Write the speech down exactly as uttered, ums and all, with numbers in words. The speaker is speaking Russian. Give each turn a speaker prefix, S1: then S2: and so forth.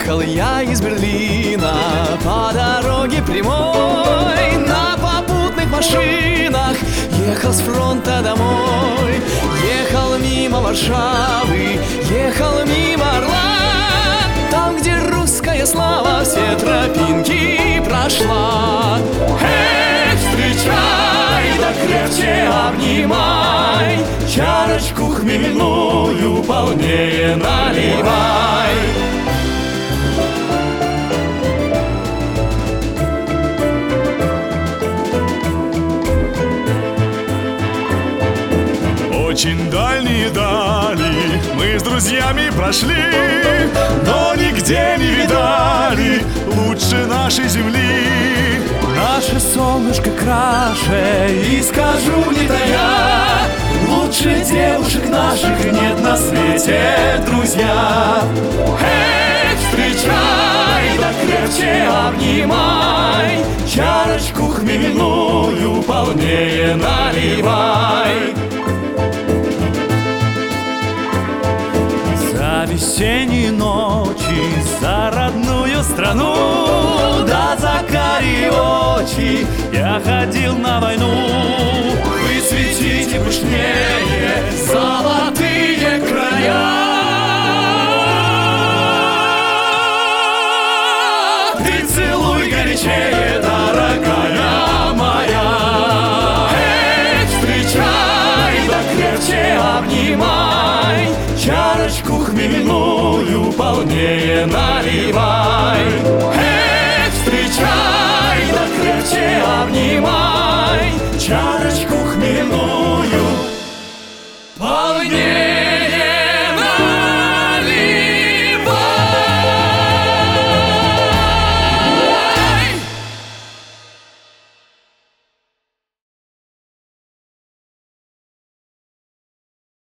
S1: Ехал я из Берлина по дороге прямой, на попутных машинах ехал с фронта домой. Ехал мимо Варшавы, ехал мимо Орла, там, где русская слава все тропинки прошла. Эх, встречай, да крепче обнимай, чарочку хмельную полнее наливай.
S2: Очень дальние дали мы с друзьями прошли, но нигде не видали лучше нашей земли.
S1: Наше солнышко краше, и скажу не тая, лучше девушек наших нет на свете, друзья. Эх, встречай, да крепче обнимай, чарочку хмельную полнее наливай. За весенние ночи, за родную страну, да за карие очи я ходил на войну. Вы светите пышнее золотые края, ты целуй горячее, дорогая моя. Эх, встречай, да крепче обнимай, чарочку хмельную полнее наливай. Эх, встречай, да крепче обнимай,